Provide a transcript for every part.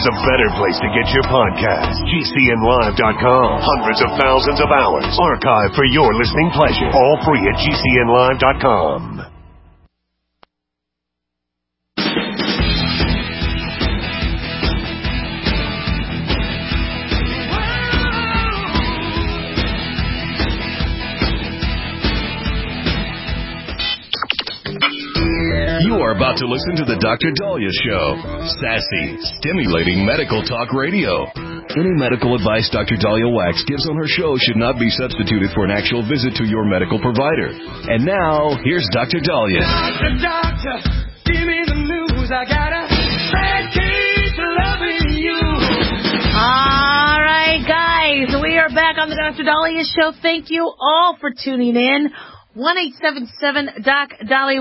there's a better place to get your podcast. GCNlive.com. Hundreds of thousands of hours archived for your listening pleasure. All free at GCNlive.com. You are about to listen to the Dr. Daliah Show. Sassy, stimulating medical talk radio. Any medical advice Dr. Daliah Wax gives on her show should not be substituted for an actual visit to your medical provider. And now, here's Dr. Daliah. Doctor, give me the news. I got a bad case of loving you. All right, guys. We are back on the Dr. Daliah Show. Thank you all for tuning in. 1-877-DOC-DALI,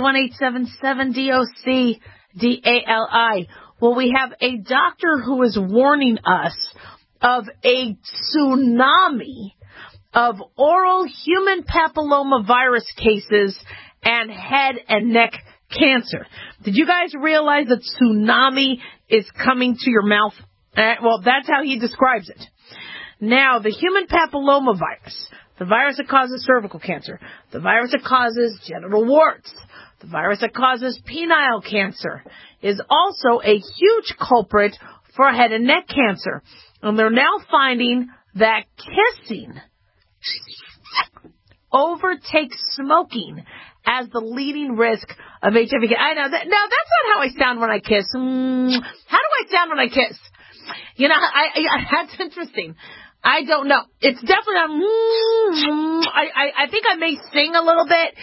1-877-DOC-DALI. Well, we have a doctor who is warning us of a tsunami of oral human papillomavirus cases and head and neck cancer. Did you guys realize that tsunami is coming to your mouth? Well, that's how he describes it. Now, the human papillomavirus, the virus that causes cervical cancer, the virus that causes genital warts, the virus that causes penile cancer, is also a huge culprit for head and neck cancer. And they're now finding that kissing overtakes smoking as the leading risk of HIV. I know that. Now, that's not how I sound when I kiss. How do I sound when I kiss? You know, that's interesting. I don't know. It's definitely I think I may sing a little bit.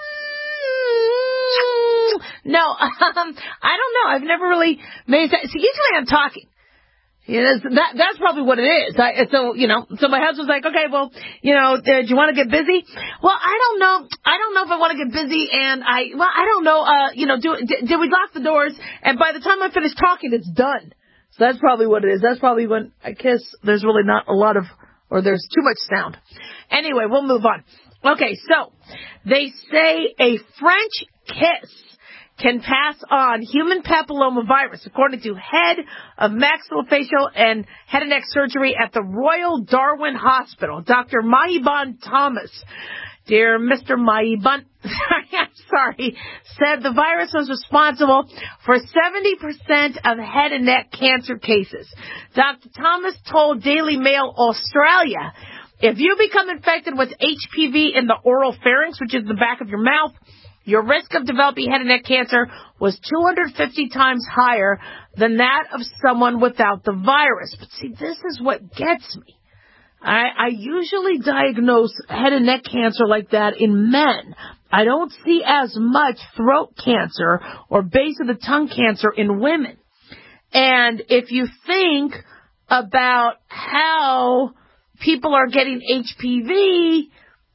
No, I don't know. I've never really made that. See, usually I'm talking. Yeah, that's probably what it is. So my husband's like, okay, well, do you want to get busy? Well, I don't know. I don't know if I want to get busy, and I don't know. Did we lock the doors? And by the time I finish talking, it's done. So that's probably what it is. That's probably when I kiss, there's really not a lot of, or there's too much sound. Anyway, we'll move on. Okay, so they say a French kiss can pass on human papillomavirus, according to head of maxillofacial and head and neck surgery at the Royal Darwin Hospital, Dr. Mahiband Thomas. Dear Mr. Mahiband, said the virus was responsible for 70% of head and neck cancer cases. Dr. Thomas told Daily Mail Australia, if you become infected with HPV in the oral pharynx, which is the back of your mouth, your risk of developing head and neck cancer was 250 times higher than that of someone without the virus. But see, this is what gets me. I usually diagnose head and neck cancer like that in men. I don't see as much throat cancer or base of the tongue cancer in women. And if you think about how people are getting HPV,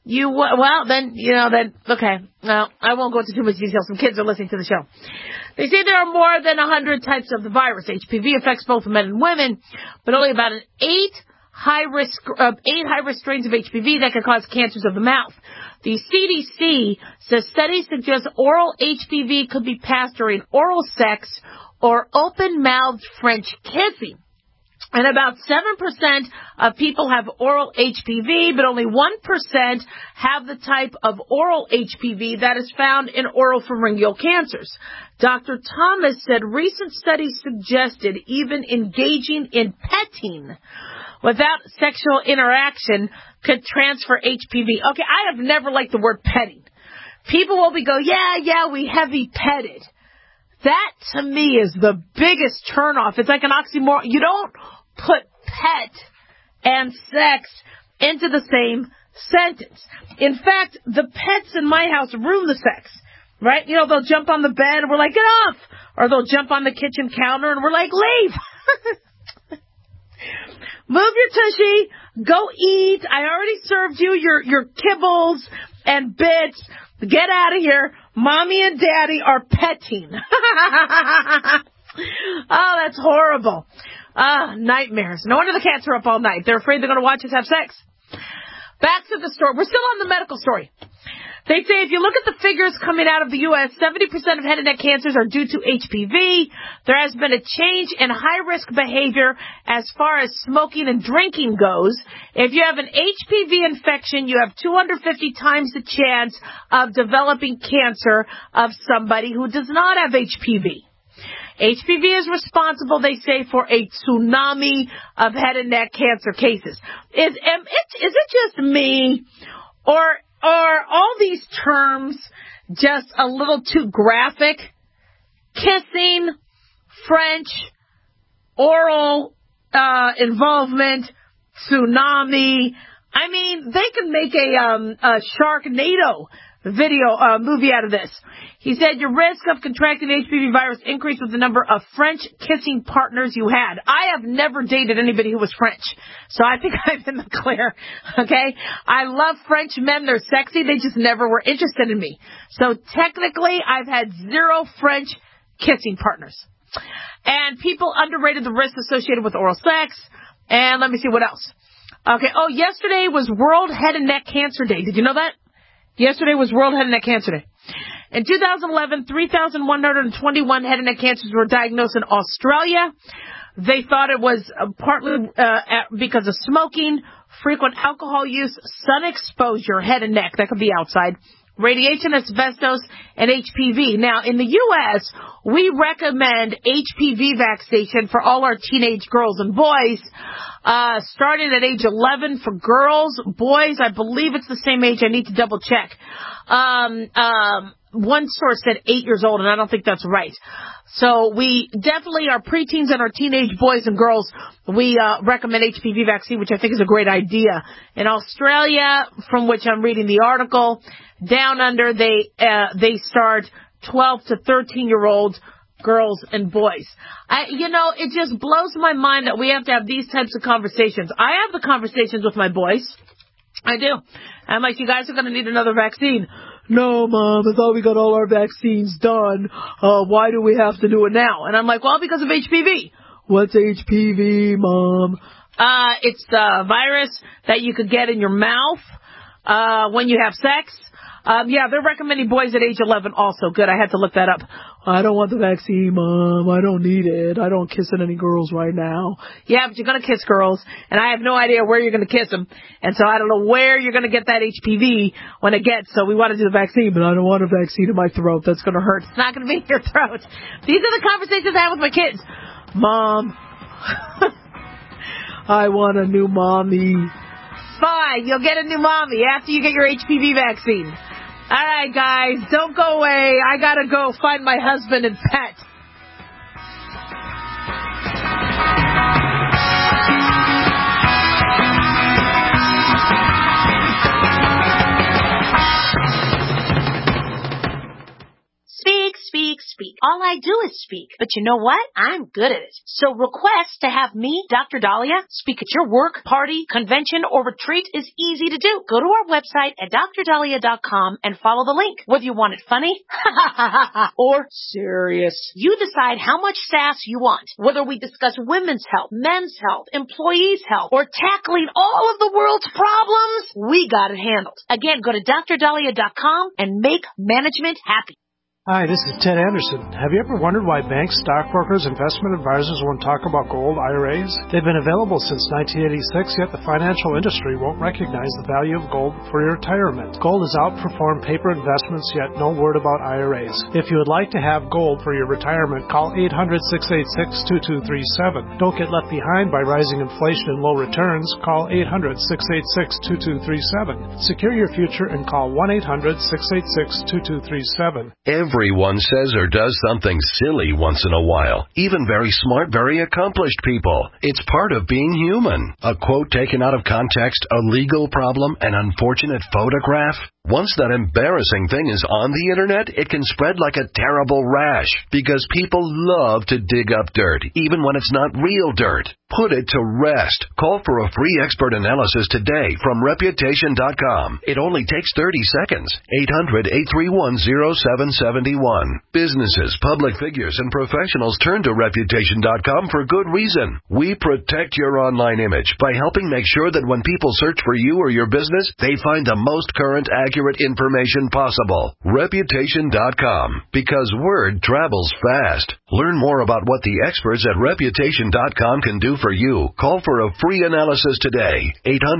okay. Well, I won't go into too much detail. Some kids are listening to the show. They say there are more than 100 types of the virus. HPV affects both men and women, but only about eight high-risk strains of HPV that can cause cancers of the mouth. The CDC says studies suggest oral HPV could be passed during oral sex or open-mouthed French kissing. And about 7% of people have oral HPV, but only 1% have the type of oral HPV that is found in oropharyngeal cancers. Dr. Thomas said recent studies suggested even engaging in petting without sexual interaction could transfer HPV. Okay, I have never liked the word petting. People will go, yeah, we heavy petted. That, to me, is the biggest turnoff. It's like an oxymoron. You don't put pet and sex into the same sentence. In fact, the pets in my house ruin the sex, right? They'll jump on the bed and we're like, get off! Or they'll jump on the kitchen counter and we're like, leave! Move your tushy, go eat. I already served you your kibbles and bits. Get out of here. Mommy and Daddy are petting. Oh, that's horrible. Nightmares. No wonder the cats are up all night. They're afraid they're going to watch us have sex. Back to the story. We're still on the medical story. They say if you look at the figures coming out of the U.S., 70% of head and neck cancers are due to HPV. There has been a change in high-risk behavior as far as smoking and drinking goes. If you have an HPV infection, you have 250 times the chance of developing cancer of somebody who does not have HPV. HPV is responsible, they say, for a tsunami of head and neck cancer cases. Is it just me, or are all these terms just a little too graphic? Kissing, French, oral involvement, tsunami. I mean, they can make a Sharknado movie out of this. He said your risk of contracting HPV virus increased with the number of French kissing partners you had. I have never dated anybody who was French, so I think I'm in the clear, okay? I love French men. They're sexy. They just never were interested in me. So technically, I've had 0 French kissing partners. And people underrated the risk associated with oral sex. And let me see what else. Okay, yesterday was World Head and Neck Cancer Day. Did you know that? Yesterday was World Head and Neck Cancer Day. In 2011, 3,121 head and neck cancers were diagnosed in Australia. They thought it was partly because of smoking, frequent alcohol use, sun exposure, head and neck, that could be outside, radiation, asbestos, and HPV. Now, in the U.S., we recommend HPV vaccination for all our teenage girls and boys, starting at age 11 for girls. Boys, I believe it's the same age. I need to double check. One source said 8 years old, and I don't think that's right. So we definitely, our preteens and our teenage boys and girls, we recommend HPV vaccine, which I think is a great idea. In Australia, from which I'm reading the article, down under, they start 12 to 13-year-old girls and boys. It just blows my mind that we have to have these types of conversations. I have the conversations with my boys. I do. I'm like, you guys are going to need another vaccine. No, Mom, I thought we got all our vaccines done. Why do we have to do it now? And I'm like, well, because of HPV. What's HPV, Mom? It's the virus that you could get in your mouth when you have sex. They're recommending boys at age 11 also. Good, I had to look that up. I don't want the vaccine, Mom. I don't need it. I don't kiss any girls right now. Yeah, but you're going to kiss girls, and I have no idea where you're going to kiss them. And so I don't know where you're going to get that HPV when it gets. So we want to do the vaccine, but I don't want a vaccine in my throat. That's going to hurt. It's not going to be in your throat. These are the conversations I have with my kids. Mom, I want a new mommy. Fine, you'll get a new mommy after you get your HPV vaccine. All right, guys, don't go away. I got to go find my husband and pet. Speak. All I do is speak. But you know what? I'm good at it. So request to have me, Dr. Dahlia, speak at your work, party, convention, or retreat is easy to do. Go to our website at drdahlia.com and follow the link. Whether you want it funny or serious, you decide how much sass you want. Whether we discuss women's health, men's health, employees' health, or tackling all of the world's problems, we got it handled. Again, go to drdahlia.com and make management happy. Hi, this is Ted Anderson. Have you ever wondered why banks, stockbrokers, investment advisors won't talk about gold IRAs? They've been available since 1986, yet the financial industry won't recognize the value of gold for your retirement. Gold has outperformed paper investments, yet no word about IRAs. If you would like to have gold for your retirement, call 800-686-2237. Don't get left behind by rising inflation and low returns. Call 800-686-2237. Secure your future and call 1-800-686-2237. Everyone says or does something silly once in a while. Even very smart, very accomplished people. It's part of being human. A quote taken out of context, a legal problem, an unfortunate photograph. Once that embarrassing thing is on the internet, it can spread like a terrible rash because people love to dig up dirt, even when it's not real dirt. Put it to rest. Call for a free expert analysis today from Reputation.com. It only takes 30 seconds. 800-831-0771. Businesses, public figures, and professionals turn to Reputation.com for good reason. We protect your online image by helping make sure that when people search for you or your business, they find the most current, accurate information possible. Reputation.com, because word travels fast. Learn more about what the experts at Reputation.com can do for you. Call for a free analysis today.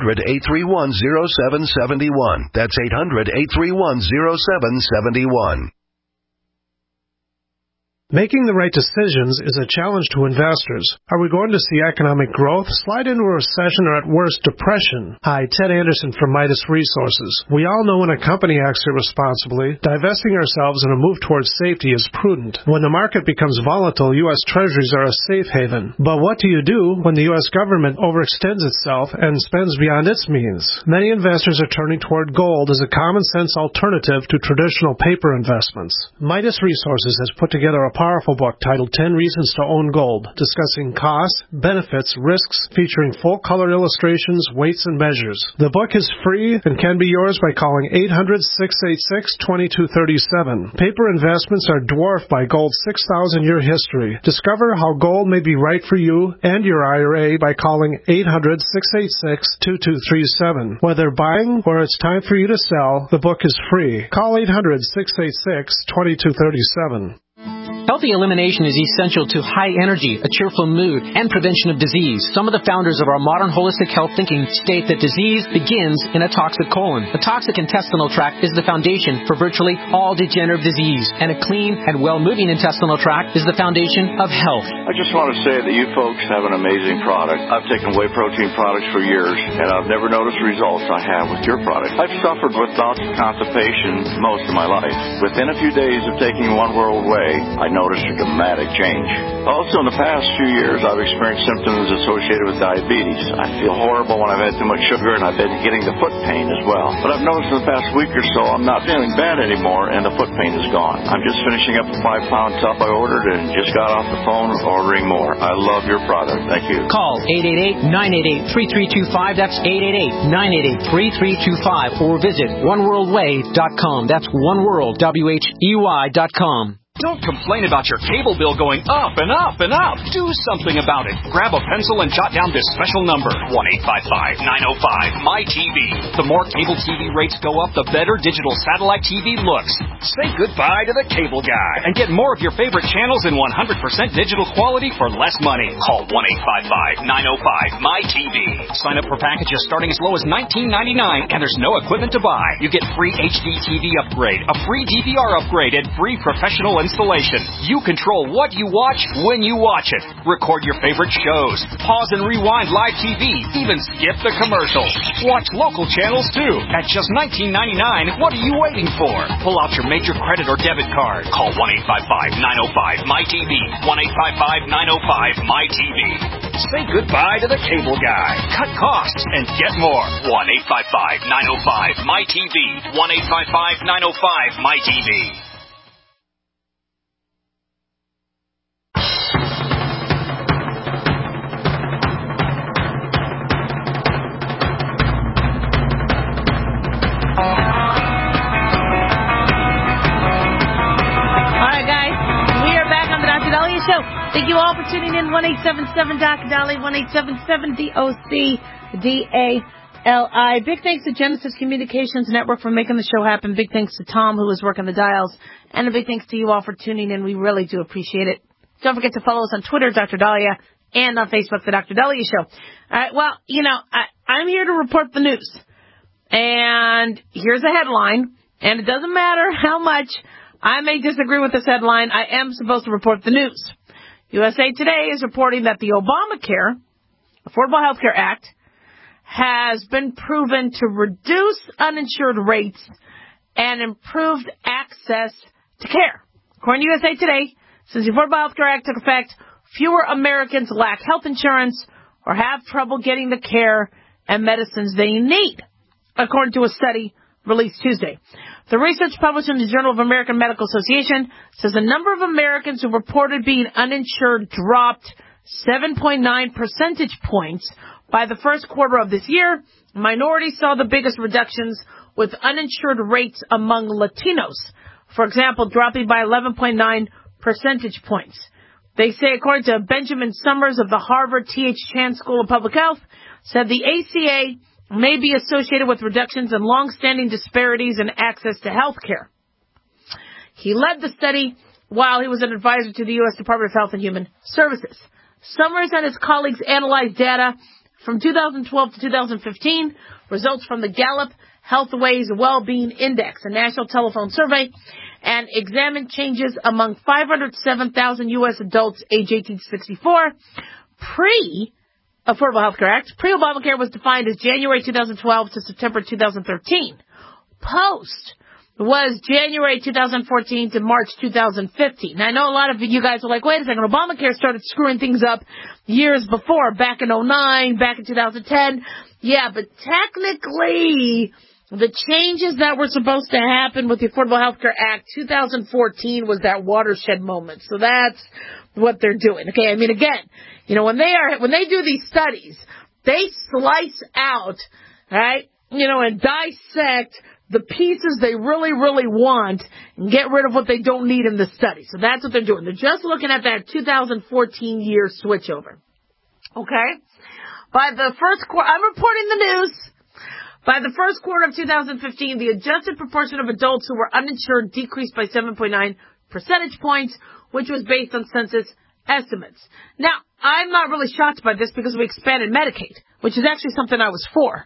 800-831-0771. That's 800-831-0771. Making the right decisions is a challenge to investors. Are we going to see economic growth, slide into a recession, or at worst, depression? Hi, Ted Anderson from Midas Resources. We all know when a company acts irresponsibly, divesting ourselves in a move towards safety is prudent. When the market becomes volatile, U.S. Treasuries are a safe haven. But what do you do when the U.S. government overextends itself and spends beyond its means? Many investors are turning toward gold as a common-sense alternative to traditional paper investments. Midas Resources has put together a powerful book titled 10 Reasons to Own Gold, discussing costs, benefits, risks, featuring full-color illustrations, weights, and measures. The book is free and can be yours by calling 800-686-2237. Paper investments are dwarfed by gold's 6,000-year history. Discover how gold may be right for you and your IRA by calling 800-686-2237. Whether buying or it's time for you to sell, the book is free. Call 800-686-2237. Healthy elimination is essential to high energy, a cheerful mood, and prevention of disease. Some of the founders of our modern holistic health thinking state that disease begins in a toxic colon. A toxic intestinal tract is the foundation for virtually all degenerative disease, and a clean and well-moving intestinal tract is the foundation of health. I just want to say that you folks have an amazing product. I've taken whey protein products for years, and I've never noticed results I have with your product. I've suffered with bouts of constipation most of my life. Within a few days of taking One World Whey, I noticed a dramatic change. Also, in the past few years, I've experienced symptoms associated with diabetes. I feel horrible when I've had too much sugar, and I've been getting the foot pain as well. But I've noticed in the past week or so, I'm not feeling bad anymore, and the foot pain is gone. I'm just finishing up a 5-pound tub I ordered and just got off the phone ordering more. I love your product. Thank you. Call 888-988-3325. That's 888-988-3325. Or visit oneworldway.com. That's oneworld.com. Don't complain about your cable bill going up and up and up. Do something about it. Grab a pencil and jot down this special number, 1-855-905-MY-TV. The more cable TV rates go up, the better digital satellite TV looks. Say goodbye to the cable guy and get more of your favorite channels in 100% digital quality for less money. Call 1-855-905-MY-TV. Sign up for packages starting as low as $19.99, and there's no equipment to buy. You get free HD TV upgrade, a free DVR upgrade, and free professional installation. You control what you watch when you watch it. Record your favorite shows. Pause and rewind live TV. Even skip the commercials. Watch local channels too. At just $19.99, what are you waiting for? Pull out your major credit or debit card. Call 1-855-905-MY-TV. 1-855-905-MY-TV. Say goodbye to the cable guy. Cut costs and get more. 1-855-905-MY-TV. 1-855-905-MY-TV. Thank you all for tuning in. 1-877-Dr. Dolly, 1-877-DOC-DALI. Big thanks to Genesis Communications Network for making the show happen. Big thanks to Tom, who was working the dials. And a big thanks to you all for tuning in. We really do appreciate it. Don't forget to follow us on Twitter, Dr. Dahlia, and on Facebook, The Dr. Dahlia Show. All right, well, I'm here to report the news. And here's a headline. And it doesn't matter how much I may disagree with this headline, I am supposed to report the news. USA Today is reporting that the Obamacare, Affordable Health Care Act, has been proven to reduce uninsured rates and improved access to care. According to USA Today, since the Affordable Health Care Act took effect, fewer Americans lack health insurance or have trouble getting the care and medicines they need, according to a study released Tuesday. The research published in the Journal of American Medical Association says the number of Americans who reported being uninsured dropped 7.9 percentage points by the first quarter of this year. Minorities saw the biggest reductions, with uninsured rates among Latinos, for example, dropping by 11.9 percentage points. They say, according to Benjamin Summers of the Harvard T.H. Chan School of Public Health, said the ACA may be associated with reductions in long-standing disparities in access to health care. He led the study while he was an advisor to the U.S. Department of Health and Human Services. Summers and his colleagues analyzed data from 2012 to 2015, results from the Gallup Healthways Wellbeing Index, a national telephone survey, and examined changes among 507,000 U.S. adults age 18 to 64. Pre-Affordable Health Care Act, pre-Obamacare was defined as January 2012 to September 2013. Post was January 2014 to March 2015. Now, I know a lot of you guys are like, wait a second, Obamacare started screwing things up years before, back in 2009, back in 2010. Yeah, but technically, the changes that were supposed to happen with the Affordable Health Care Act, 2014 was that watershed moment. So that's what they're doing. Okay, I mean, again, you know, when they do these studies, they slice out, right, you know, and dissect the pieces they really, really want and get rid of what they don't need in the study. So that's what they're doing. They're just looking at that 2014 year switchover. Okay? By the first quarter, I'm reporting the news. By the first quarter of 2015, the adjusted proportion of adults who were uninsured decreased by 7.9 percentage points, which was based on census estimates. Now, I'm not really shocked by this because we expanded Medicaid, which is actually something I was for.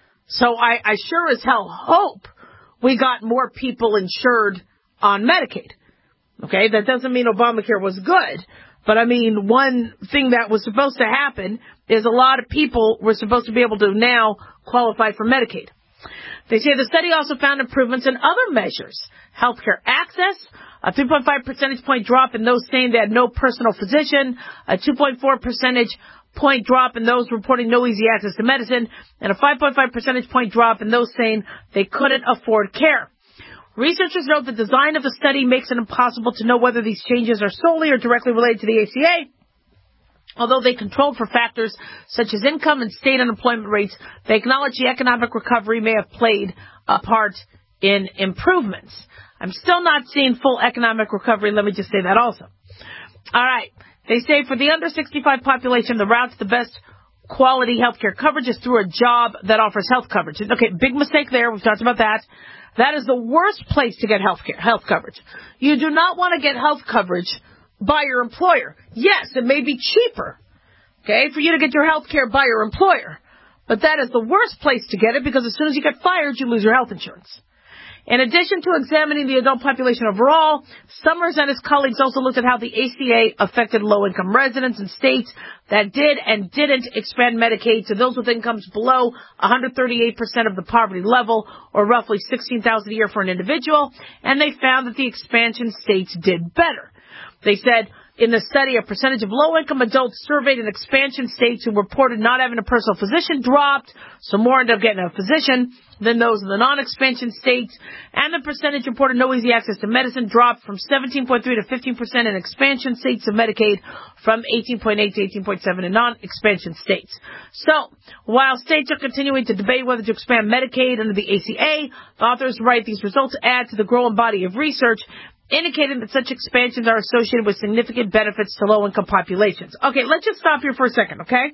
So I sure as hell hope we got more people insured on Medicaid. Okay, that doesn't mean Obamacare was good. But I mean, one thing that was supposed to happen is a lot of people were supposed to be able to now qualify for Medicaid. They say the study also found improvements in other measures. Healthcare access, a 3.5 percentage point drop in those saying they had no personal physician, a 2.4 percentage point drop in those reporting no easy access to medicine, and a 5.5 percentage point drop in those saying they couldn't afford care. Researchers note the design of the study makes it impossible to know whether these changes are solely or directly related to the ACA. Although they controlled for factors such as income and state unemployment rates, they acknowledge the economic recovery may have played a part in improvements. I'm still not seeing full economic recovery. Let me just say that also. All right. They say for the under 65 population, the route to the best quality health care coverage is through a job that offers health coverage. Okay, big mistake there. We've talked about that. That is the worst place to get health coverage. You do not want to get health coverage by your employer. Yes, it may be cheaper, okay, for you to get your health care by your employer. But that is the worst place to get it because as soon as you get fired, you lose your health insurance. In addition to examining the adult population overall, Summers and his colleagues also looked at how the ACA affected low-income residents in states that did and didn't expand Medicaid to those with incomes below 138% of the poverty level, or roughly $16,000 a year for an individual, and they found that the expansion states did better. They said in the study, a percentage of low-income adults surveyed in expansion states who reported not having a personal physician dropped, so more ended up getting a physician than those in the non-expansion states, and the percentage reported no easy access to medicine dropped from 17.3 to 15% in expansion states of Medicaid, from 18.8 to 18.7 in non-expansion states. So, while states are continuing to debate whether to expand Medicaid under the ACA, the authors write these results add to the growing body of research indicating that such expansions are associated with significant benefits to low-income populations. Okay, let's just stop here for a second, okay?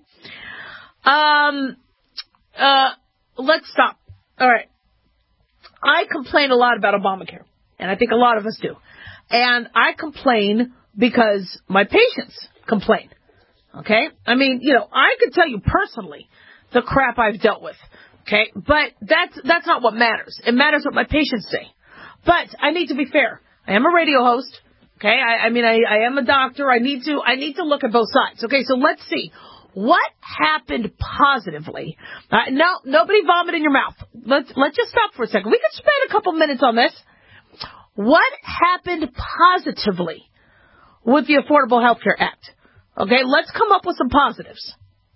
Let's stop. All right. I complain a lot about Obamacare, and I think a lot of us do. And I complain because my patients complain, okay? I mean, you know, I could tell you personally the crap I've dealt with, okay? But that's not what matters. It matters what my patients say. But I need to be fair. I am a radio host, okay? I am a doctor. I need to look at both sides. Okay, so let's see. What happened positively? No, nobody vomit in your mouth. Let's just stop for a second. We could spend a couple minutes on this. What happened positively with the Affordable Health Care Act? Okay, let's come up with some positives.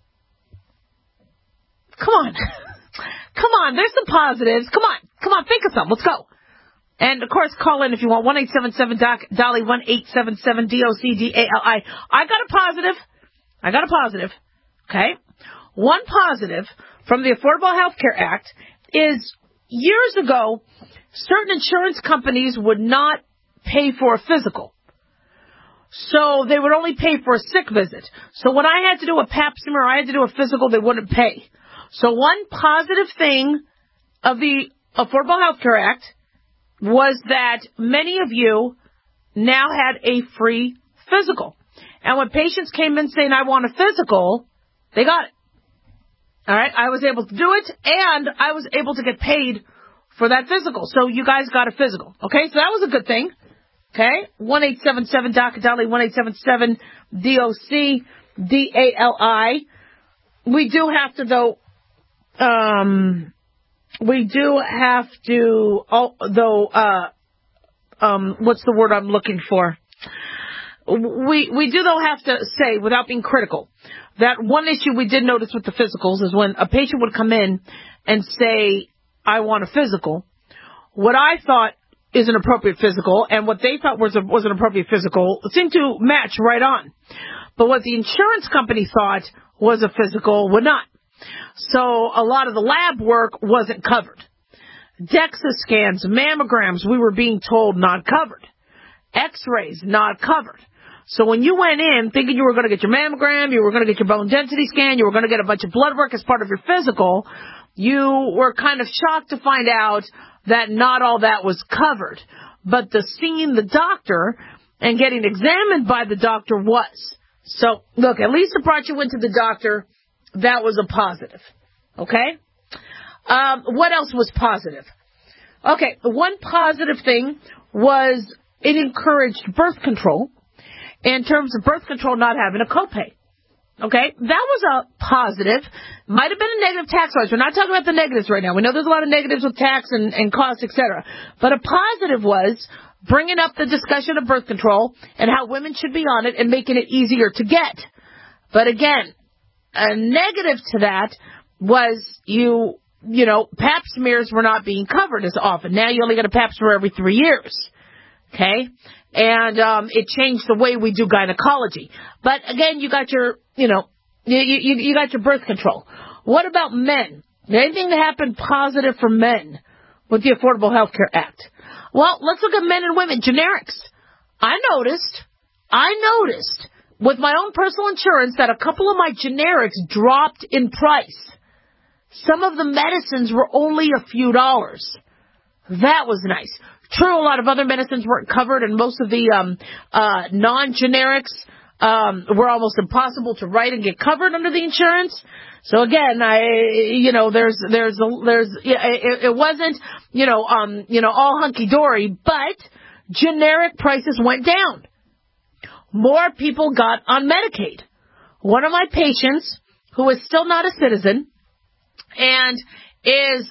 Come on. Come on, there's some positives. Come on, think of some. Let's go. And, of course, call in if you want, 1-877-DOC-DOLLY, 1-877-DOC-DALI. I got a positive, okay? One positive from the Affordable Health Care Act is years ago, certain insurance companies would not pay for a physical. So they would only pay for a sick visit. So when I had to do a pap smear or I had to do a physical, they wouldn't pay. So one positive thing of the Affordable Health Care Act was that many of you now had a free physical. And when patients came in saying, I want a physical, they got it. All right, I was able to do it, and I was able to get paid for that physical. So you guys got a physical. Okay, so that was a good thing. Okay, 1-877-DOC-DALI, 1-877-DOC-DALI. We do have to, though, what's the word I'm looking for? We do, though, have to say, without being critical, that one issue we did notice with the physicals is when a patient would come in and say, I want a physical, what I thought is an appropriate physical and what they thought was an appropriate physical seemed to match right on. But what the insurance company thought was a physical would not. So a lot of the lab work wasn't covered. DEXA scans, mammograms, we were being told not covered. X-rays, not covered. So when you went in thinking you were going to get your mammogram, you were going to get your bone density scan, you were going to get a bunch of blood work as part of your physical, you were kind of shocked to find out that not all that was covered. But the seeing the doctor and getting examined by the doctor was. So, look, at least it brought you into the doctor. That was a positive. Okay? What else was positive? Okay, one positive thing was it encouraged birth control in terms of birth control not having a copay. Okay, that was a positive. Might have been a negative tax-wise. We're not talking about the negatives right now. We know there's a lot of negatives with tax and costs, etc. But a positive was bringing up the discussion of birth control and how women should be on it and making it easier to get. But again, a negative to that was you know, pap smears were not being covered as often. Now you only get a pap smear every 3 years. Okay? And it changed the way we do gynecology. But again, you got your, you got your birth control. What about men? Anything that happened positive for men with the Affordable Health Care Act? Well, let's look at men and women. Generics. I noticed with my own personal insurance that a couple of my generics dropped in price. Some of the medicines were only a few dollars. That was nice. True, a lot of other medicines weren't covered, and most of the non-generics were almost impossible to write and get covered under the insurance. So again, it wasn't, all hunky-dory, but generic prices went down. More people got on Medicaid. One of my patients, who is still not a citizen, and is,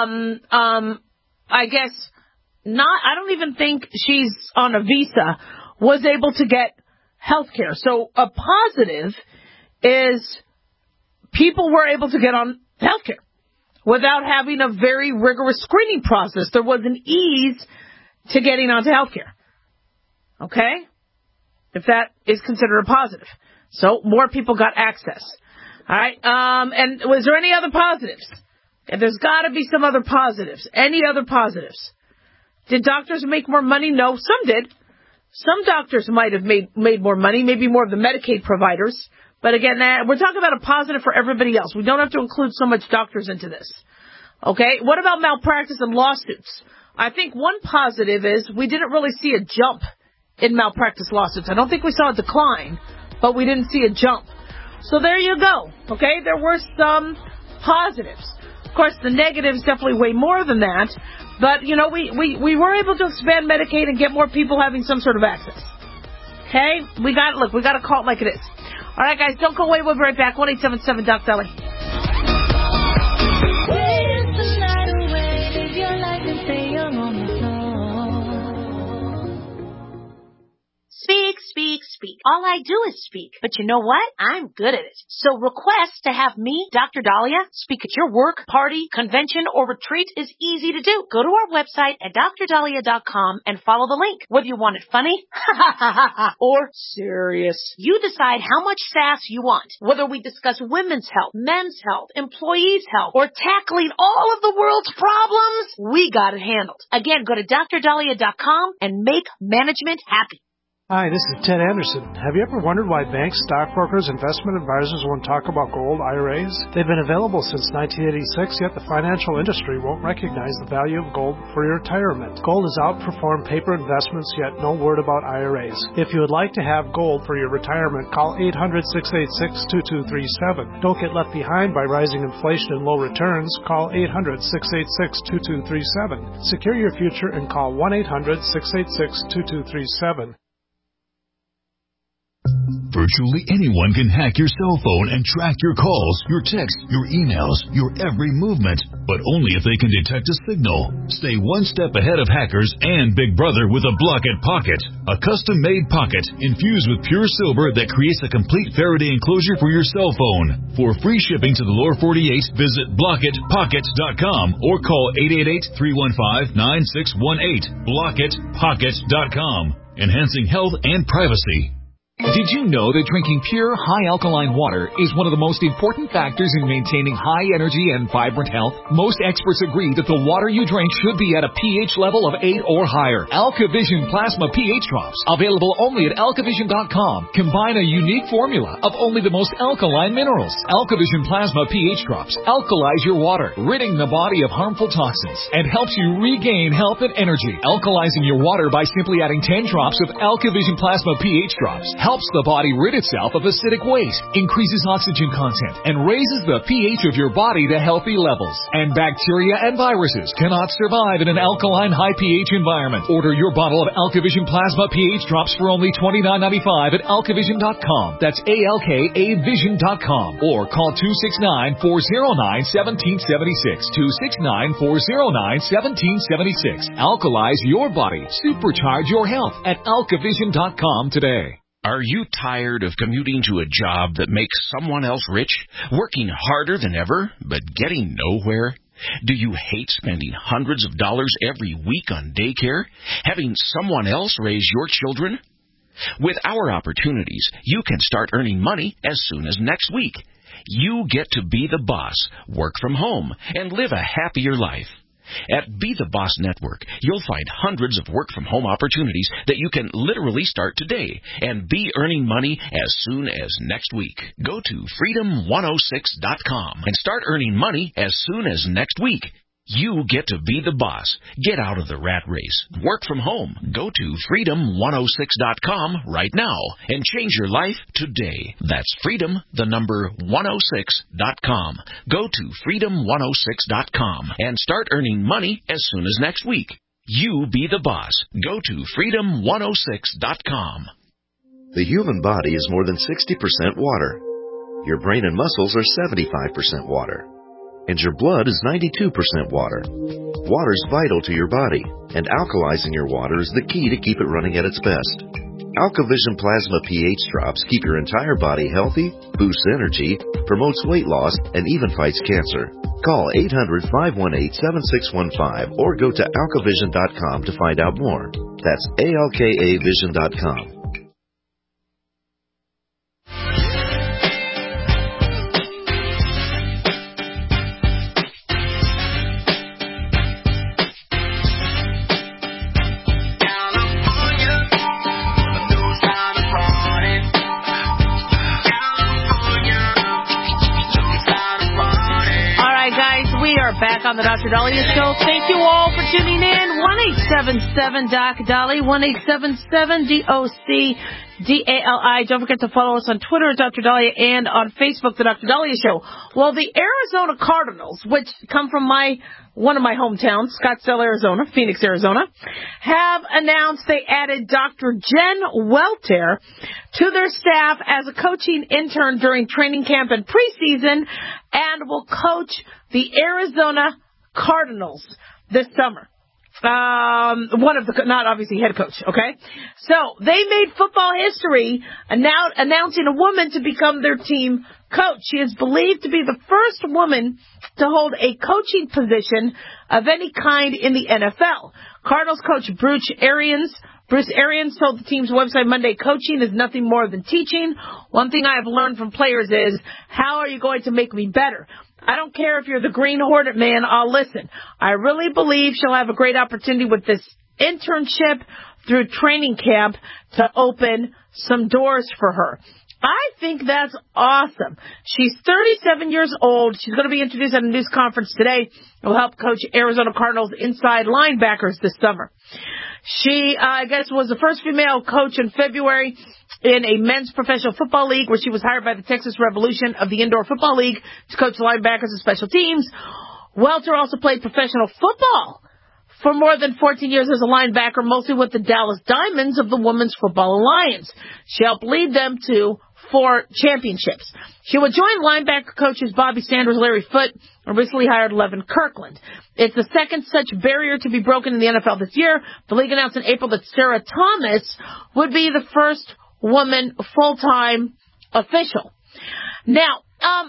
I guess, I don't even think she's on a visa, was able to get health care. So a positive is people were able to get on health care without having a very rigorous screening process. There was an ease to getting onto health care. Okay? If that is considered a positive. So more people got access. All right. And was there any other positives? There's got to be some other positives. Any other positives? Did doctors make more money? No, some did. Some doctors might have made more money, maybe more of the Medicaid providers. But again, we're talking about a positive for everybody else. We don't have to include so much doctors into this. Okay? What about malpractice and lawsuits? I think one positive is we didn't really see a jump in malpractice lawsuits. I don't think we saw a decline, but we didn't see a jump. So there you go. Okay? There were some positives. Of course, the negatives definitely way more than that. But, we were able to expand Medicaid and get more people having some sort of access. Okay? We got to call it like it is. All right, guys, don't go away. We'll be right back. 1-877-DOC-DALI. Speak, speak, speak. All I do is speak. But you know what? I'm good at it. So request to have me, Dr. Dahlia, speak at your work, party, convention, or retreat is easy to do. Go to our website at drdahlia.com and follow the link. Whether you want it funny, or serious, you decide how much sass you want. Whether we discuss women's health, men's health, employees' health, or tackling all of the world's problems, we got it handled. Again, go to drdahlia.com and make management happy. Hi, this is Ted Anderson. Have you ever wondered why banks, stockbrokers, investment advisors won't talk about gold IRAs? They've been available since 1986, yet the financial industry won't recognize the value of gold for your retirement. Gold has outperformed paper investments, yet no word about IRAs. If you would like to have gold for your retirement, call 800-686-2237. Don't get left behind by rising inflation and low returns. Call 800-686-2237. Secure your future and call 1-800-686-2237. Virtually anyone can hack your cell phone and track your calls, your texts, your emails, your every movement, but only if they can detect a signal. Stay one step ahead of hackers and Big Brother with a Blockit Pocket, a custom-made pocket infused with pure silver that creates a complete Faraday enclosure for your cell phone. For free shipping to the lower 48, visit BlockitPockets.com or call 888-315-9618. BlockitPockets.com, enhancing health and privacy. Did you know that drinking pure, high-alkaline water is one of the most important factors in maintaining high energy and vibrant health? Most experts agree that the water you drink should be at a pH level of 8 or higher. AlkaVision Plasma pH Drops, available only at AlkaVision.com, combine a unique formula of only the most alkaline minerals. AlkaVision Plasma pH Drops alkalize your water, ridding the body of harmful toxins, and helps you regain health and energy. Alkalizing your water by simply adding 10 drops of AlkaVision Plasma pH Drops helps the body rid itself of acidic waste, increases oxygen content, and raises the pH of your body to healthy levels. And bacteria and viruses cannot survive in an alkaline high pH environment. Order your bottle of AlkaVision Plasma pH Drops for only $29.95 at AlkaVision.com. That's ALKAVision.com. Or call 269-409-1776. 269-409-1776. Alkalize your body. Supercharge your health at AlkaVision.com today. Are you tired of commuting to a job that makes someone else rich, working harder than ever, but getting nowhere? Do you hate spending hundreds of dollars every week on daycare, having someone else raise your children? With our opportunities, you can start earning money as soon as next week. You get to be the boss, work from home, and live a happier life. At Be the Boss Network, you'll find hundreds of work-from-home opportunities that you can literally start today and be earning money as soon as next week. Go to Freedom106.com and start earning money as soon as next week. You get to be the boss. Get out of the rat race. Work from home. Go to Freedom106.com right now and change your life today. That's Freedom106.com. Go to Freedom106.com and start earning money as soon as next week. You be the boss. Go to Freedom106.com. The human body is more than 60% water. Your brain and muscles are 75% water. And your blood is 92% water. Water is vital to your body, and alkalizing your water is the key to keep it running at its best. AlkaVision Plasma pH Drops keep your entire body healthy, boosts energy, promotes weight loss, and even fights cancer. Call 800-518-7615 or go to AlkaVision.com to find out more. That's ALKAVision.com. Back on the Dr. Daliah Show. Thank you all for tuning in. 1-877-DOC-DALI, 1-877-DOC-DALI. Don't forget to follow us on Twitter at Dr. Daliah and on Facebook, the Dr. Daliah Show. Well, the Arizona Cardinals, which come from one of my hometowns, Scottsdale, Arizona, Phoenix, Arizona, have announced they added Dr. Jen Welter to their staff as a coaching intern during training camp and preseason and will coach the Arizona Cardinals this summer. Not obviously head coach, okay? So they made football history announcing a woman to become their team coach. She is believed to be the first woman to hold a coaching position of any kind in the NFL. Cardinals coach Bruce Arians told the team's website Monday, coaching is nothing more than teaching. One thing I have learned from players is, how are you going to make me better? I don't care if you're the Green Hornet man, I'll listen. I really believe she'll have a great opportunity with this internship through training camp to open some doors for her. I think that's awesome. She's 37 years old. She's going to be introduced at a news conference today. Will help coach Arizona Cardinals inside linebackers this summer. She, I guess, was the first female coach in February in a men's professional football league where she was hired by the Texas Revolution of the Indoor Football League to coach linebackers and special teams. Welter also played professional football for more than 14 years as a linebacker, mostly with the Dallas Diamonds of the Women's Football Alliance. She helped lead them to 4 championships. She would join linebacker coaches Bobby Sanders, Larry Foote, and recently hired Levin Kirkland. It's the second such barrier to be broken in the NFL this year. The league announced in April that Sarah Thomas would be the first woman full-time official. Now, all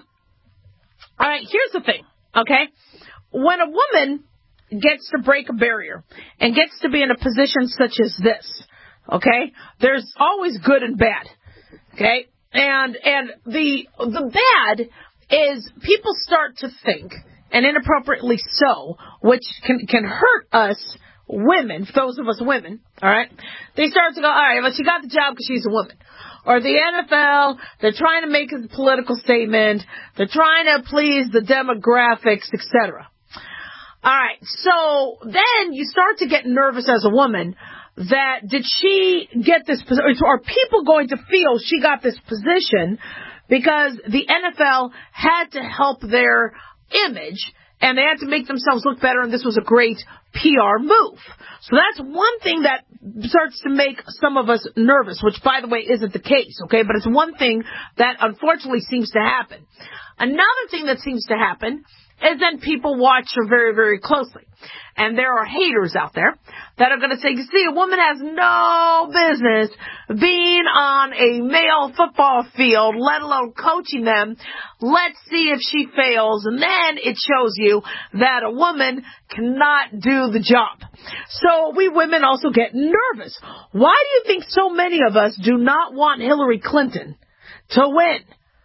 right, here's the thing, okay? When a woman gets to break a barrier and gets to be in a position such as this, okay, there's always good and bad, okay? And the bad is people start to think, and inappropriately so, which can hurt us women, those of us women, all right? They start to go, all right, well, she got the job because she's a woman. Or the NFL, they're trying to make a political statement. They're trying to please the demographics, etc. All right, so then you start to get nervous as a woman that did she get this position? Are people going to feel she got this position because the NFL had to help their image and they had to make themselves look better, and this was a great PR move. So that's one thing that starts to make some of us nervous, which, by the way, isn't the case, okay? But it's one thing that unfortunately seems to happen. Another thing that seems to happen is then people watch her very, very closely. And there are haters out there that are going to say, you see, a woman has no business being on a male football field, let alone coaching them. Let's see if she fails. And then it shows you that a woman cannot do the job. So we women also get nervous. Why do you think so many of us do not want Hillary Clinton to win?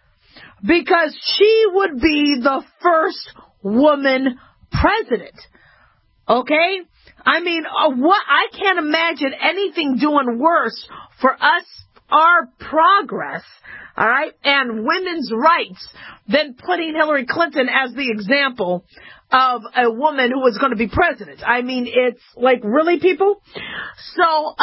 Because she would be the first woman president. Okay? I mean, I can't imagine anything doing worse for us, our progress, all right, and women's rights than putting Hillary Clinton as the example of a woman who was going to be president. I mean, it's like, really, people? So,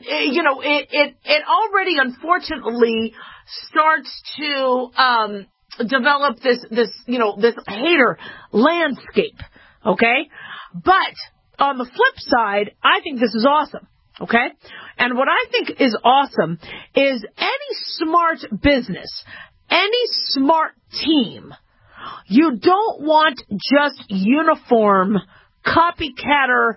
it already, unfortunately, starts to develop this hater landscape, okay? But on the flip side, I think this is awesome, okay? And what I think is awesome is any smart business, any smart team, you don't want just uniform, copycatter,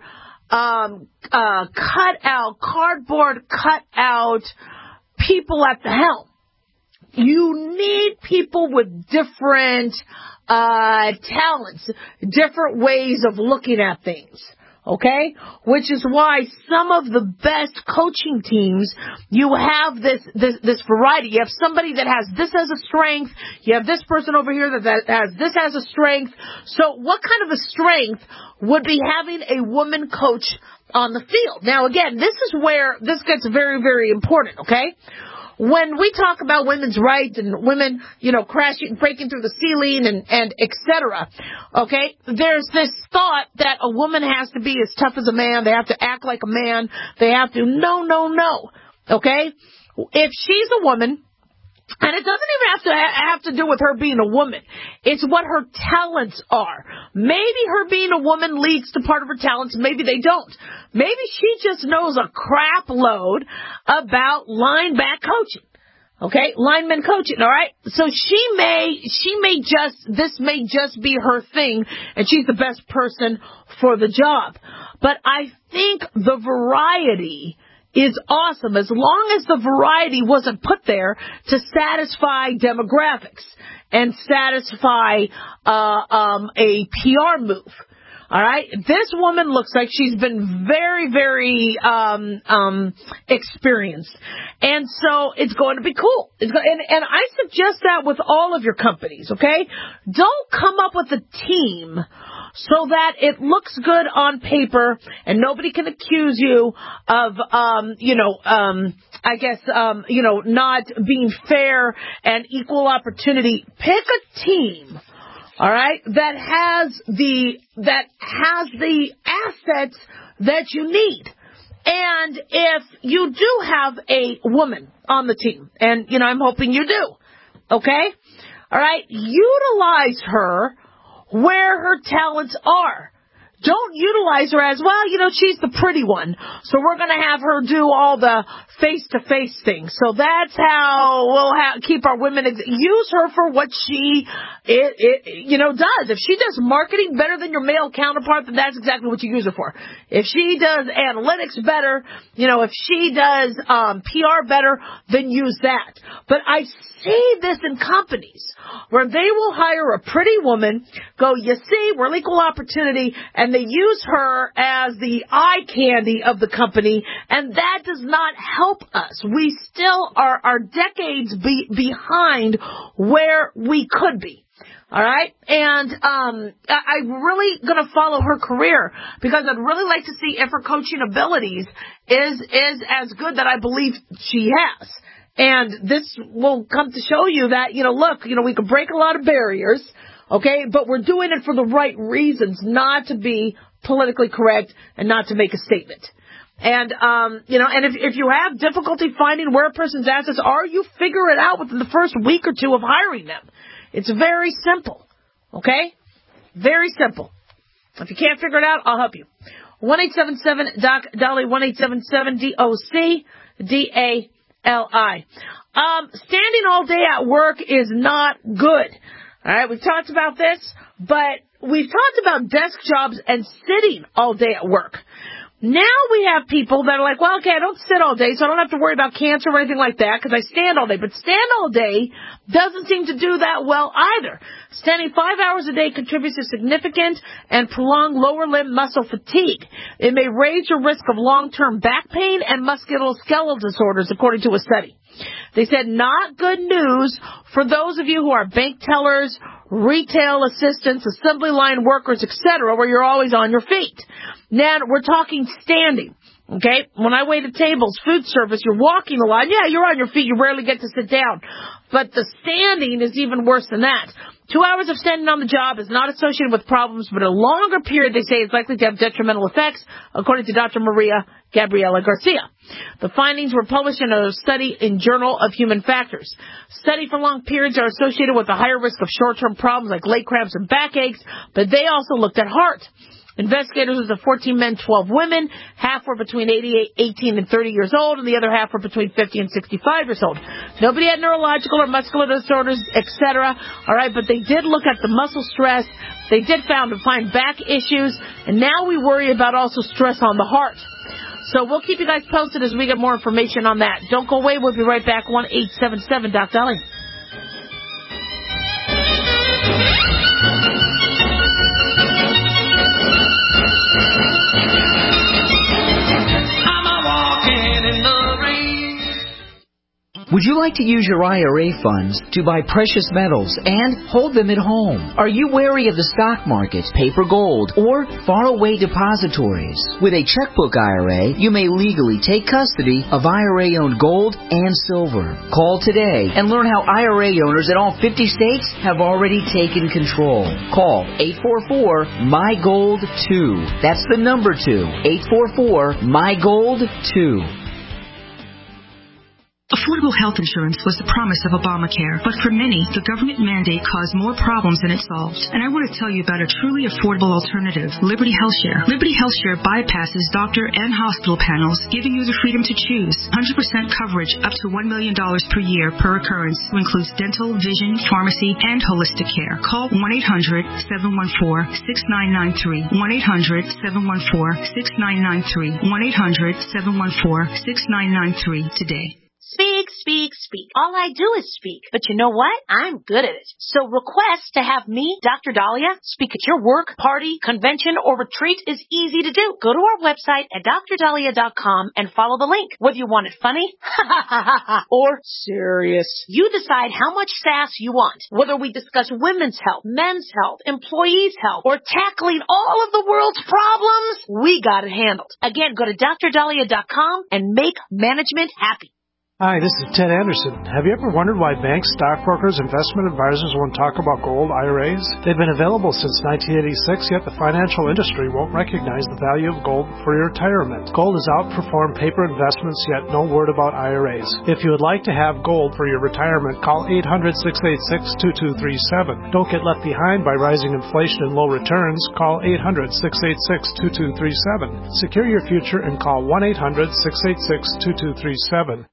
cardboard cutout people at the helm. You need people with different talents, different ways of looking at things, okay? Which is why some of the best coaching teams, you have this variety. You have somebody that has this as a strength. You have this person over here that has this as a strength. So what kind of a strength would be having a woman coach on the field? Now, again, this is where this gets very, very important, okay? When we talk about women's rights and women, crashing, breaking through the ceiling and et cetera, okay, there's this thought that a woman has to be as tough as a man. They have to act like a man. They have to, no, okay? If she's a woman, and it doesn't even have to do with her being a woman. It's what her talents are. Maybe her being a woman leads to part of her talents. Maybe they don't. Maybe she just knows a crap load about linebacker coaching. Okay? Lineman coaching, all right? So this may just be her thing, and she's the best person for the job. But I think the variety is awesome as long as the variety wasn't put there to satisfy demographics and satisfy a PR move. All right, this woman looks like she's been very, very experienced, and so it's going to be cool. And I suggest that with all of your companies. Okay, don't come up with a team so that it looks good on paper and nobody can accuse you of, not being fair and equal opportunity. Pick a team, all right, that has the assets that you need. And if you do have a woman on the team, and, I'm hoping you do, okay, all right, utilize her where her talents are. Don't utilize her as, she's the pretty one, so we're going to have her do all the face-to-face things. So that's how we'll keep our women. Use her for what she, does. If she does marketing better than your male counterpart, then that's exactly what you use her for. If she does analytics better, if she does PR better, then use that. But I see this in companies where they will hire a pretty woman, go, you see, we're equal opportunity, and they use her as the eye candy of the company, and that does not help us. We still are decades behind where we could be. All right? And I'm really going to follow her career because I'd really like to see if her coaching abilities is as good that I believe she has. And this will come to show you that, we can break a lot of barriers, okay, but we're doing it for the right reasons, not to be politically correct and not to make a statement. And, and if you have difficulty finding where a person's assets are, you figure it out within the first week or two of hiring them. It's very simple, okay? Very simple. If you can't figure it out, I'll help you. 1-877-DOC-DOLLY, 1-877-DOC-DALI. Standing all day at work is not good. All right, we've talked about this, but we've talked about desk jobs and sitting all day at work. Now we have people that are like, well, okay, I don't sit all day, so I don't have to worry about cancer or anything like that because I stand all day. But stand all day doesn't seem to do that well either. Standing 5 hours a day contributes to significant and prolonged lower limb muscle fatigue. It may raise your risk of long-term back pain and musculoskeletal disorders, according to a study. They said not good news for those of you who are bank tellers, retail assistants, assembly line workers, etc., where you're always on your feet. Now, we're talking standing, okay? When I wait at tables, food service, you're walking a lot. Yeah, you're on your feet. You rarely get to sit down. But the standing is even worse than that. 2 hours of standing on the job is not associated with problems, but a longer period, they say, is likely to have detrimental effects, according to Dr. Maria Gabriela Garcia. The findings were published in a study in Journal of Human Factors. Study for long periods are associated with a higher risk of short-term problems like leg cramps and backaches, but they also looked at heart. Investigators was 14 men, 12 women. Half were between 18 and 30 years old, and the other half were between 50 and 65 years old. Nobody had neurological or muscular disorders, etc. All right, but they did look at the muscle stress. They did find back issues, and now we worry about also stress on the heart. So we'll keep you guys posted as we get more information on that. Don't go away. We'll be right back. 1-877-DOC-DOLLY. Would you like to use your IRA funds to buy precious metals and hold them at home? Are you wary of the stock market, paper gold, or faraway depositories? With a checkbook IRA, you may legally take custody of IRA-owned gold and silver. Call today and learn how IRA owners in all 50 states have already taken control. Call 844-MY-GOLD-2. That's the number 2. 844-MY-GOLD-2. Affordable health insurance was the promise of Obamacare, but for many, the government mandate caused more problems than it solved. And I want to tell you about a truly affordable alternative, Liberty HealthShare. Liberty HealthShare bypasses doctor and hospital panels, giving you the freedom to choose. 100% coverage up to $1 million per year per occurrence, which includes dental, vision, pharmacy, and holistic care. Call 1-800-714-6993. 1-800-714-6993. 1-800-714-6993 today. Speak, speak, speak. All I do is speak. But you know what? I'm good at it. So request to have me, Dr. Dahlia, speak at your work, party, convention, or retreat is easy to do. Go to our website at drdahlia.com and follow the link. Whether you want it funny, or serious, you decide how much sass you want. Whether we discuss women's health, men's health, employees' health, or tackling all of the world's problems, we got it handled. Again, go to drdahlia.com and make management happy. Hi, this is Ted Anderson. Have you ever wondered why banks, stockbrokers, investment advisors won't talk about gold IRAs? They've been available since 1986, yet the financial industry won't recognize the value of gold for your retirement. Gold has outperformed paper investments, yet no word about IRAs. If you would like to have gold for your retirement, call 800-686-2237. Don't get left behind by rising inflation and low returns. Call 800-686-2237. Secure your future and call 1-800-686-2237.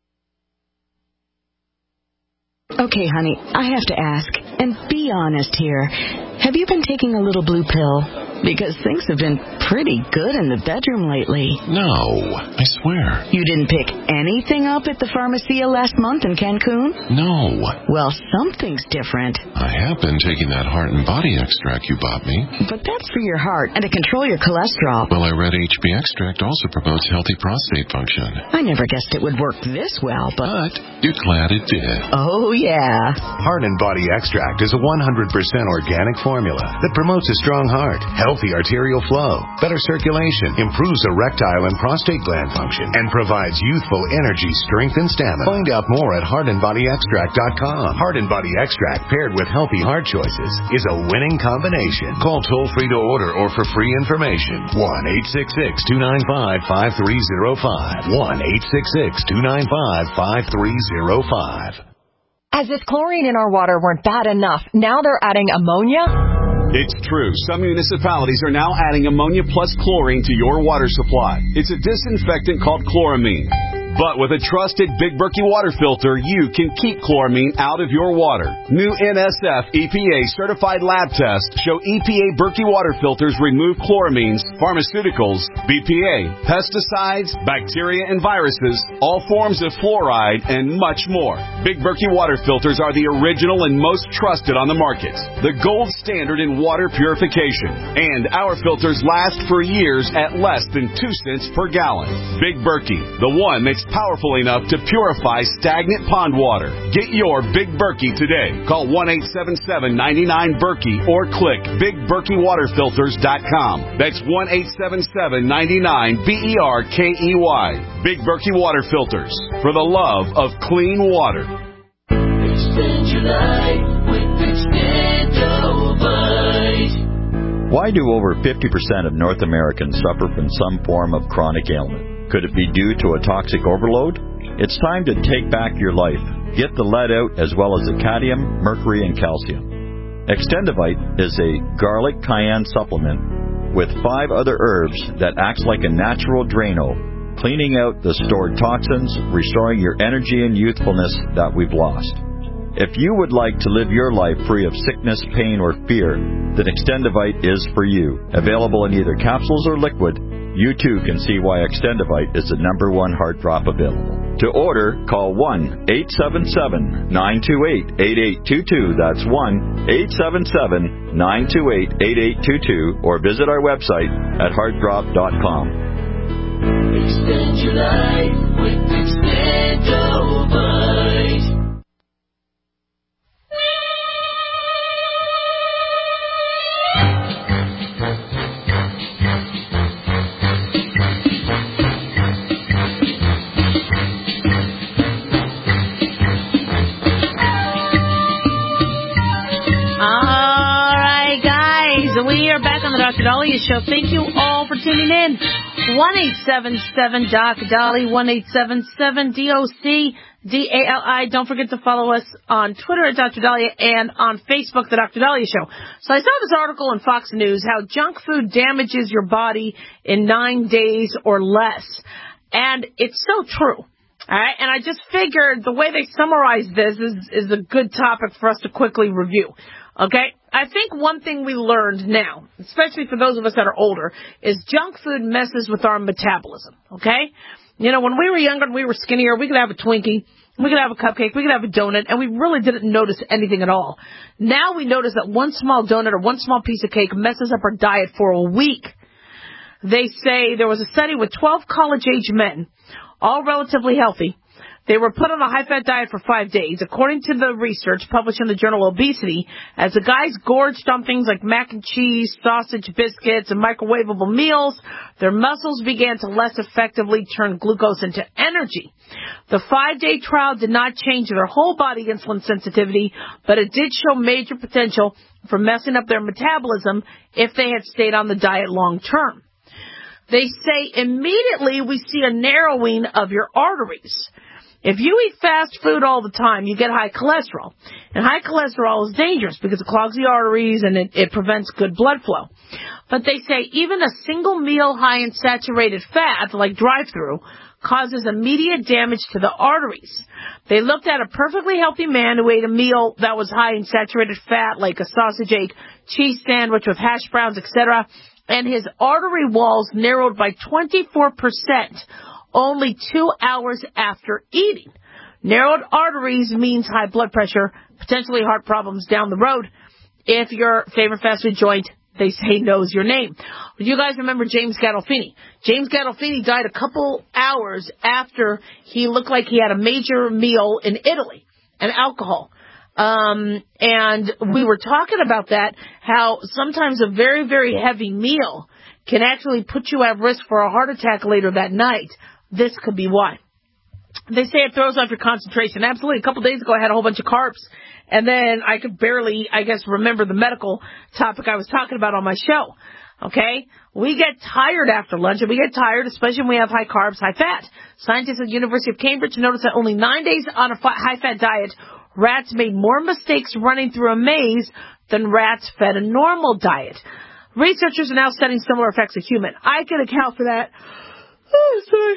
Okay, honey, I have to ask, and be honest here. Have you been taking a little blue pill? Because things have been pretty good in the bedroom lately. No, I swear. You didn't pick anything up at the Pharmacia last month in Cancun? No. Well, something's different. I have been taking that heart and body extract you bought me. But that's for your heart and to control your cholesterol. Well, I read HB extract also promotes healthy prostate function. I never guessed it would work this well, but you're glad it did. Oh, yeah. Heart and Body Extract is a 100% organic formula that promotes a strong heart, healthy arterial flow, better circulation, improves erectile and prostate gland function, and provides youthful energy, strength, and stamina. Find out more at heartandbodyextract.com. Heart and Body Extract paired with healthy heart choices is a winning combination. Call toll-free to order or for free information. 1-866-295-5305. 1-866-295-5305. As if chlorine in our water weren't bad enough, now they're adding ammonia? It's true. Some municipalities are now adding ammonia plus chlorine to your water supply. It's a disinfectant called chloramine. But with a trusted Big Berkey water filter, you can keep chloramine out of your water. New NSF EPA certified lab tests show EPA Berkey water filters remove chloramines, pharmaceuticals, BPA, pesticides, bacteria and viruses, all forms of fluoride, and much more. Big Berkey water filters are the original and most trusted on the market. The gold standard in water purification. And our filters last for years at less than 2 cents per gallon. Big Berkey, the one that's powerful enough to purify stagnant pond water. Get your Big Berkey today. Call 1-877-99-BERKEY or click BigBerkeyWaterFilters.com. That's 1-877-99-BERKEY. Big Berkey Water Filters, for the love of clean water. Extend your life with Extendovite. Why do over 50% of North Americans suffer from some form of chronic ailment? Could it be due to a toxic overload? It's time to take back your life. Get the lead out as well as the cadmium, mercury, and calcium. Extendovite is a garlic cayenne supplement with 5 other herbs that acts like a natural Drano, cleaning out the stored toxins, restoring your energy and youthfulness that we've lost. If you would like to live your life free of sickness, pain, or fear, then Extendovite is for you. Available in either capsules or liquid, you too can see why Extendovite is the #1 heart drop available. To order, call 1-877-928-8822. That's 1-877-928-8822. Or visit our website at heartdrop.com. Extend your life with Extendovite. We are back on the Dr. Dahlia Show. Thank you all for tuning in. 1-877-DOC-DALI, 1-877-DOC-DALI. Don't forget to follow us on Twitter at Dr. Dahlia and on Facebook, The Dr. Dahlia Show. So I saw this article in Fox News, how junk food damages your body in 9 days or less. And it's so true. All right, and I just figured the way they summarize this is a good topic for us to quickly review. Okay? I think one thing we learned now, especially for those of us that are older, is junk food messes with our metabolism. Okay? You know, when we were younger and we were skinnier, we could have a Twinkie We could have a cupcake, we could have a donut, and we really didn't notice anything at all. Now we notice that one small donut or one small piece of cake messes up our diet for a week. They say there was a study with 12 college-age men, all relatively healthy. They were put on a high-fat diet for 5 days. According to the research published in the journal Obesity, as the guys gorged on things like mac and cheese, sausage, biscuits, and microwavable meals, their muscles began to less effectively turn glucose into energy. The 5-day trial did not change their whole body insulin sensitivity, but it did show major potential for messing up their metabolism if they had stayed on the diet long term. They say immediately we see a narrowing of your arteries. If you eat fast food all the time, you get high cholesterol. And high cholesterol is dangerous because it clogs the arteries and it prevents good blood flow. But they say even a single meal high in saturated fat, like drive-through, causes immediate damage to the arteries. They looked at a perfectly healthy man who ate a meal that was high in saturated fat, like a sausage egg, cheese sandwich with hash browns, etc., and his artery walls narrowed by 24%. Only 2 hours after eating. Narrowed arteries means high blood pressure, potentially heart problems down the road. If your favorite fast food joint, they say, knows your name. You guys remember James Gandolfini. James Gandolfini died a couple hours after he looked like he had a major meal in Italy and alcohol. And we were talking about that, how sometimes a very, very heavy meal can actually put you at risk for a heart attack later that night. This could be why. They say it throws off your concentration. Absolutely. A couple days ago, I had a whole bunch of carbs, and then I could barely, remember the medical topic I was talking about on my show. Okay? We get tired after lunch, and we get tired, especially when we have high carbs, high fat. Scientists at the University of Cambridge noticed that only 9 days on a high-fat diet, rats made more mistakes running through a maze than rats fed a normal diet. Researchers are now studying similar effects of human. I can account for that. Oh, sorry.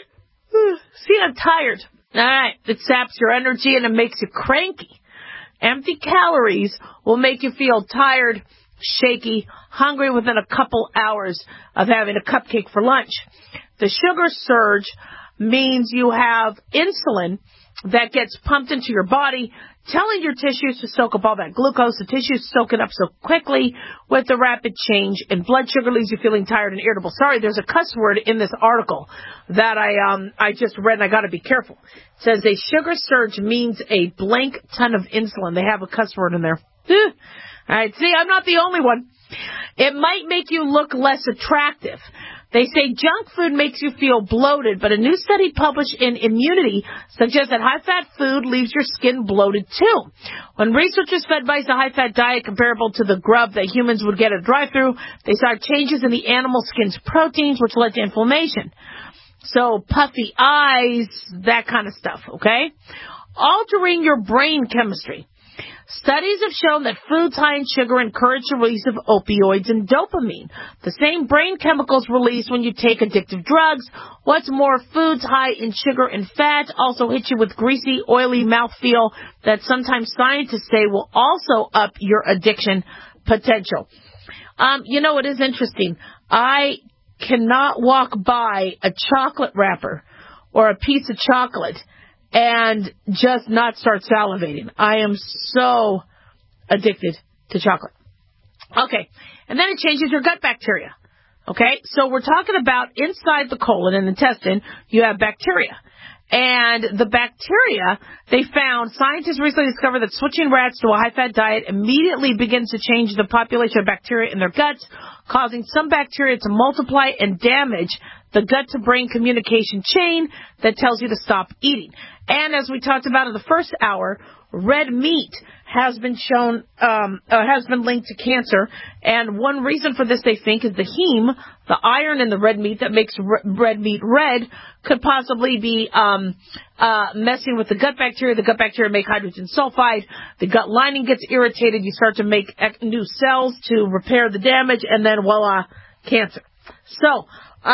See, I'm tired. All right. It saps your energy and it makes you cranky. Empty calories will make you feel tired, shaky, hungry within a couple hours of having a cupcake for lunch. The sugar surge means you have insulin that gets pumped into your body, telling your tissues to soak up all that glucose. The tissues soak it up so quickly with the rapid change in blood sugar leaves you feeling tired and irritable. Sorry, there's a cuss word in this article that I just read, and I got to be careful. It says a sugar surge means a blank ton of insulin. They have a cuss word in there. All right, see, I'm not the only one. It might make you look less attractive. They say junk food makes you feel bloated, but a new study published in Immunity suggests that high-fat food leaves your skin bloated, too. When researchers fed mice a high-fat diet comparable to the grub that humans would get at a drive-thru, they saw changes in the animal skin's proteins, which led to inflammation. So puffy eyes, that kind of stuff, okay? Altering your brain chemistry. Studies have shown that foods high in sugar encourage the release of opioids and dopamine, the same brain chemicals released when you take addictive drugs. What's more, foods high in sugar and fat also hit you with greasy, oily mouthfeel that sometimes scientists say will also up your addiction potential. It is interesting. I cannot walk by a chocolate wrapper or a piece of chocolate and just not start salivating. I am so addicted to chocolate. Okay, and then it changes your gut bacteria. Okay, so we're talking about inside the colon and intestine, you have bacteria. And the bacteria, they found, scientists recently discovered that switching rats to a high-fat diet immediately begins to change the population of bacteria in their guts, causing some bacteria to multiply and damage the gut-to-brain communication chain that tells you to stop eating. And as we talked about in the first hour, red meat has been shown, has been linked to cancer. And one reason for this, they think, is the heme, the iron in the red meat that makes red meat red, could possibly be messing with the gut bacteria. The gut bacteria make hydrogen sulfide. The gut lining gets irritated. You start to make new cells to repair the damage, and then voila, cancer. So,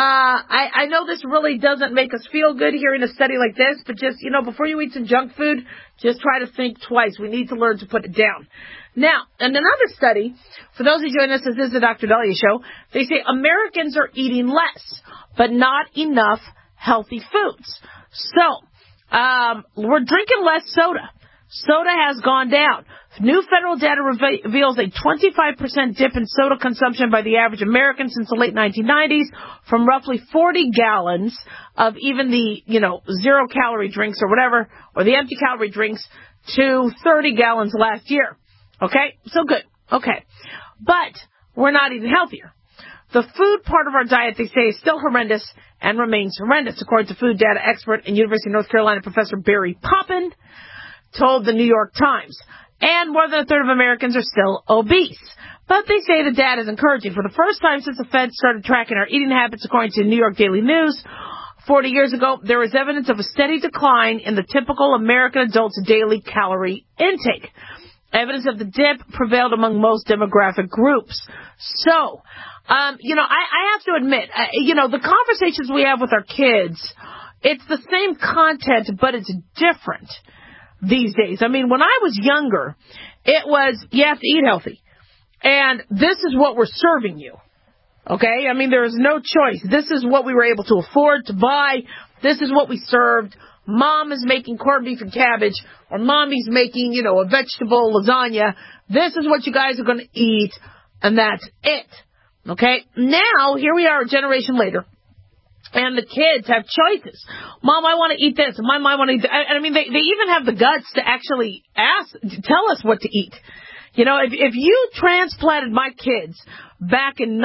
I know this really doesn't make us feel good hearing a study like this, but just, before you eat some junk food, just try to think twice. We need to learn to put it down. Now, in another study, for those who join us, this is the Dr. Dahlia Show, they say Americans are eating less, but not enough healthy foods. So, We're drinking less soda. Soda has gone down. New federal data reveals a 25% dip in soda consumption by the average American since the late 1990s, from roughly 40 gallons of even the, zero-calorie drinks or whatever, or the empty-calorie drinks, to 30 gallons last year. Okay? So good. Okay. But we're not eating healthier. The food part of our diet, they say, is still horrendous and remains horrendous, according to food data expert and University of North Carolina Professor Barry Poppin told the New York Times. And more than a third of Americans are still obese. But they say the data is encouraging. For the first time since the Fed started tracking our eating habits, according to New York Daily News, 40 years ago, there was evidence of a steady decline in the typical American adult's daily calorie intake. Evidence of the dip prevailed among most demographic groups. So, I have to admit, the conversations we have with our kids, it's the same content, but it's different these days. I mean, when I was younger, it was, you have to eat healthy. And this is what we're serving you. Okay? I mean, there is no choice. This is what we were able to afford to buy. This is what we served. Mom is making corned beef and cabbage, or Mommy's making, a vegetable lasagna. This is what you guys are going to eat, and that's it. Okay? Now, here we are a generation later, and the kids have choices. Mom, I want to eat this. Mom, I want to eat that. I mean, they even have the guts to actually tell us what to eat. If you transplanted my kids back in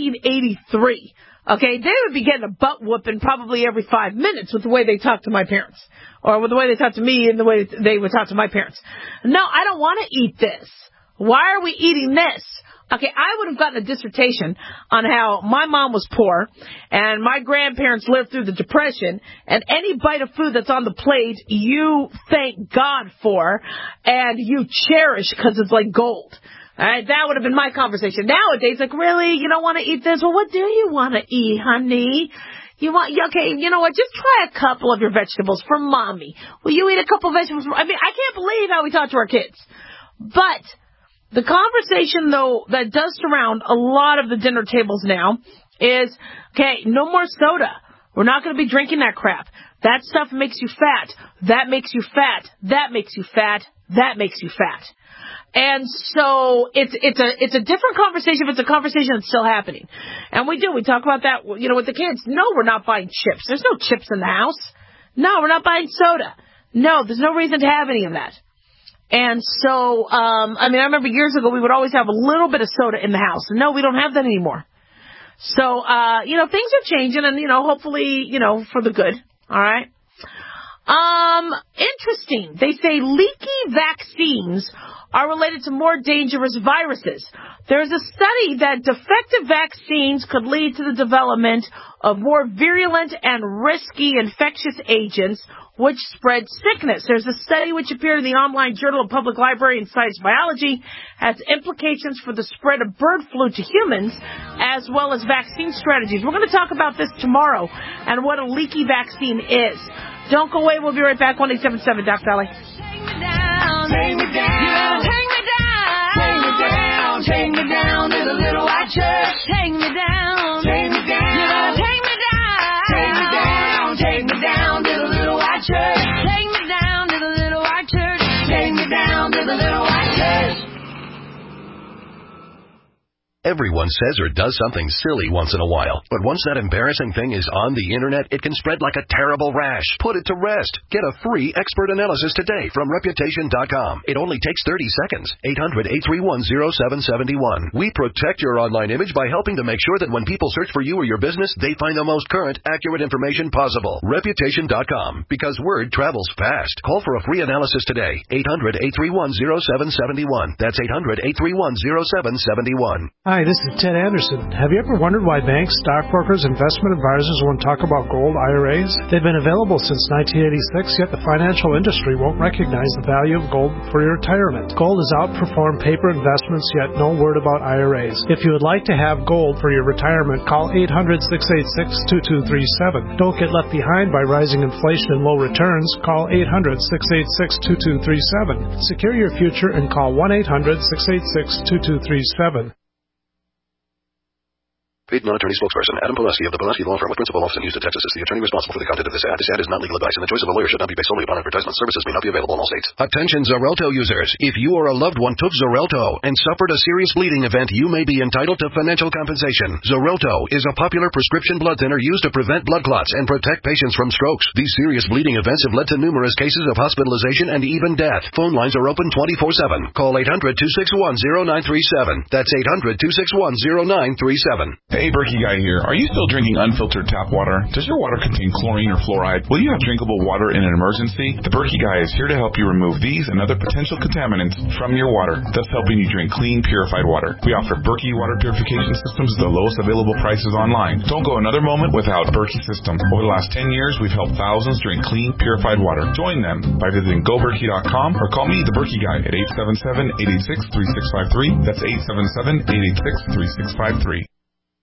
1983, okay, they would be getting a butt whooping probably every 5 minutes with the way they talk to my parents, or with the way they talk to me and the way they would talk to my parents. No, I don't want to eat this. Why are we eating this? Okay, I would have gotten a dissertation on how my mom was poor and my grandparents lived through the Depression, and any bite of food that's on the plate you thank God for and you cherish because it's like gold. All right, that would have been my conversation. Nowadays, like, really? You don't want to eat this? Well, what do you want to eat, honey? Okay, you know what? Just try a couple of your vegetables for Mommy. Will you eat a couple of vegetables? I mean, I can't believe how we talk to our kids. But the conversation, though, that does surround a lot of the dinner tables now is, okay, no more soda. We're not going to be drinking that crap. That stuff makes you fat. That makes you fat. That makes you fat. That makes you fat. And so it's a different conversation, but it's a conversation that's still happening. And we talk about that, with the kids. No, we're not buying chips. There's no chips in the house. No, we're not buying soda. No, there's no reason to have any of that. And so, I remember years ago we would always have a little bit of soda in the house. No, we don't have that anymore. So, things are changing and, hopefully, for the good. All right. Interesting. They say leaky vaccines are related to more dangerous viruses. There's a study that defective vaccines could lead to the development of more virulent and risky infectious agents which spread sickness. There's a study which appeared in the online Journal of Public Library and Science Biology, has implications for the spread of bird flu to humans, as well as vaccine strategies. We're going to talk about this tomorrow and what a leaky vaccine is. Don't go away. We'll be right back. 1-877 Doc Dolly. Take me down, take me down, take me down, take me down to the little white church. Take me down, take me down, take me down, take me down, take me down to the little white church. Take me down to the little white church. Take me down to the little white church. Everyone says or does something silly once in a while, but once that embarrassing thing is on the internet, it can spread like a terrible rash. Put it to rest. Get a free expert analysis today from Reputation.com. It only takes 30 seconds. 800-831-0771. We protect your online image by helping to make sure that when people search for you or your business, they find the most current, accurate information possible. Reputation.com, because word travels fast. Call for a free analysis today. 800-831-0771. That's 800-831-0771. Hi, this is Ted Anderson. Have you ever wondered why banks, stockbrokers, investment advisors won't talk about gold IRAs? They've been available since 1986, yet the financial industry won't recognize the value of gold for your retirement. Gold has outperformed paper investments, yet no word about IRAs. If you would like to have gold for your retirement, call 800-686-2237. Don't get left behind by rising inflation and low returns. Call 800-686-2237. Secure your future and call 1-800-686-2237. Paid non-attorney spokesperson Adam Pileski of the Pileski Law Firm with principal office in Houston, Texas is the attorney responsible for the content of this ad. This ad is not legal advice, and the choice of a lawyer should not be based solely upon advertisement. Services may not be available in all states. Attention Xarelto users. If you or a loved one took Xarelto and suffered a serious bleeding event, you may be entitled to financial compensation. Xarelto is a popular prescription blood thinner used to prevent blood clots and protect patients from strokes. These serious bleeding events have led to numerous cases of hospitalization and even death. Phone lines are open 24/7. Call 800-261-0937. That's 800-261-0937. Hey, Berkey Guy here. Are you still drinking unfiltered tap water? Does your water contain chlorine or fluoride? Will you have drinkable water in an emergency? The Berkey Guy is here to help you remove these and other potential contaminants from your water, thus helping you drink clean, purified water. We offer Berkey water purification systems at the lowest available prices online. Don't go another moment without Berkey system. Over the last 10 years, we've helped thousands drink clean, purified water. Join them by visiting GoBerkey.com or call me, the Berkey Guy, at 877-886-3653. That's 877-886-3653.